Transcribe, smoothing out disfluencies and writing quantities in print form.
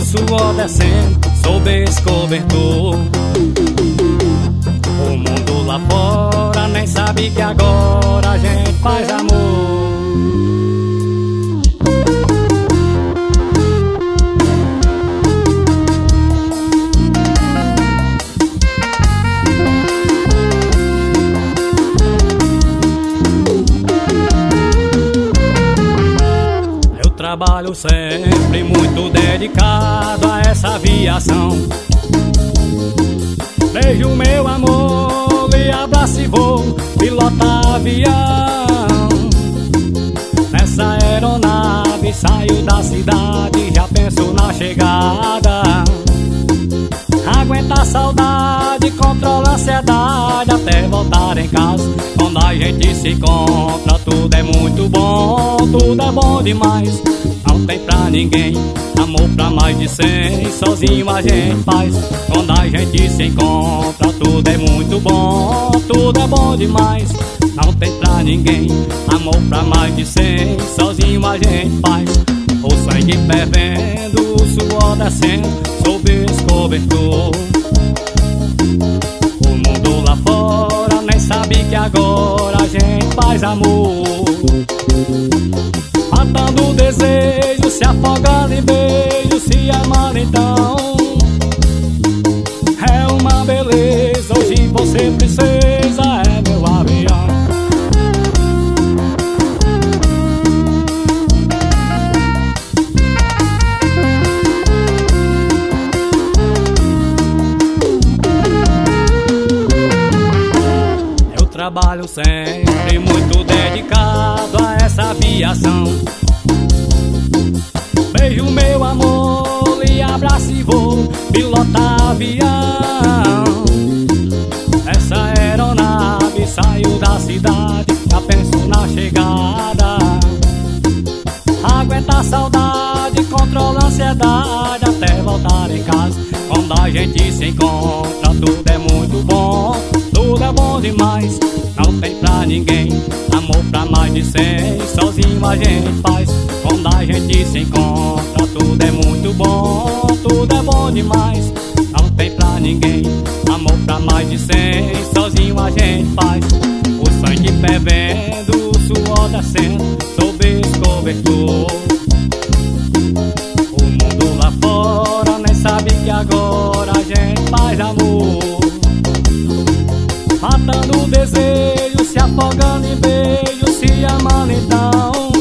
suor descendo sob esse cobertor. O mundo lá fora nem sabe que agora a gente faz amor. Trabalho sempre muito dedicado a essa aviação. Beijo meu amor, lhe abraço e vou pilotar avião. Nessa aeronave saio da cidade, já penso na chegada. Aguenta a saudade, controla a ansiedade até voltar em casa. Quando a gente se encontra, tudo é muito bom, tudo é bom demais. Não tem pra ninguém amor pra mais de 100, sozinho a gente faz. Quando a gente se encontra, tudo é muito bom, tudo é bom demais. Não tem pra ninguém amor pra mais de 100, sozinho a gente faz. O sangue fervendo, o suor descendo sob esse cobertor. O mundo lá fora nem sabe que agora a gente faz amor. Matando o desejo, se afogando em beijo, se amando então. É uma beleza, hoje você precisa, é meu avião. Eu trabalho sempre muito dedicado a essa aviação. Beijo meu amor, lhe abraço e vou pilotar avião. Essa aeronave saiu da cidade, já penso na chegada. Aguenta a saudade, controla a ansiedade até voltar em casa. Quando a gente se encontra, tudo é muito bom, tudo é bom demais. Não tem pra ninguém amor pra mais de 100, sozinho a gente faz. Quando a gente se encontra, tudo é muito bom, tudo é bom demais. Não tem pra ninguém amor pra mais de 100, sozinho a gente faz. O sangue fervendo, o suor descendo sob esse cobertor. O mundo lá fora nem sabe que agora a gente faz amor. Matando o desejo, se afogando em beijo, se amando então.